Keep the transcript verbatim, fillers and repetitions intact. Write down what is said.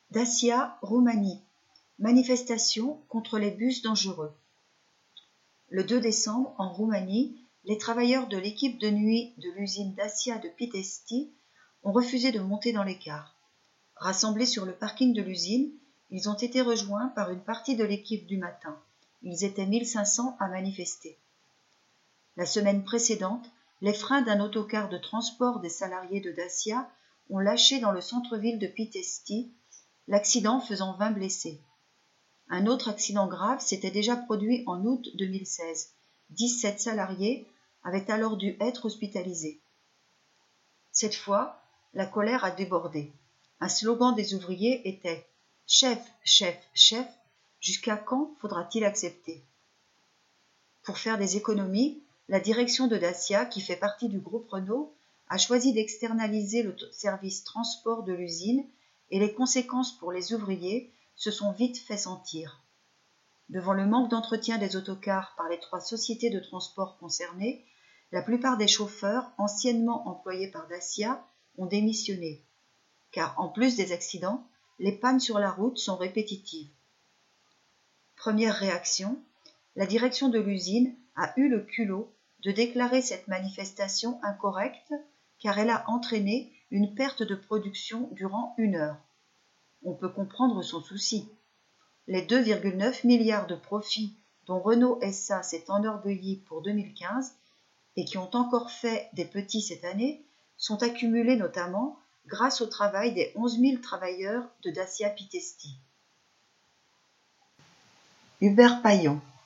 Dacia, Roumanie. Manifestation contre les bus dangereux. Le deux décembre, en Roumanie, les travailleurs de l'équipe de nuit de l'usine Dacia de Pitești ont refusé de monter dans les cars. Rassemblés sur le parking de l'usine, ils ont été rejoints par une partie de l'équipe du matin. Ils étaient mille cinq cents à manifester. La semaine précédente, les freins d'un autocar de transport des salariés de Dacia ont lâché dans le centre-ville de Pitești, l'accident faisant vingt blessés. Un autre accident grave s'était déjà produit en août deux mille seize. dix-sept salariés avaient alors dû être hospitalisés. Cette fois, la colère a débordé. Un slogan des ouvriers était « Chef, chef, chef, jusqu'à quand faudra-t-il accepter ?» Pour faire des économies, la direction de Dacia, qui fait partie du groupe Renault, a choisi d'externaliser le service transport de l'usine et les conséquences pour les ouvriers se sont vite fait sentir. Devant le manque d'entretien des autocars par les trois sociétés de transport concernées, la plupart des chauffeurs anciennement employés par Dacia ont démissionné, car en plus des accidents, les pannes sur la route sont répétitives. Première réaction, la direction de l'usine a eu le culot de déclarer cette manifestation incorrecte car elle a entraîné une perte de production durant une heure. On peut comprendre son souci. Les deux virgule neuf milliards de profits dont Renault S A s'est enorgueilli pour deux mille quinze et qui ont encore fait des petits cette année sont accumulés notamment grâce au travail des onze mille travailleurs de Dacia Pitești. Hubert Paillon.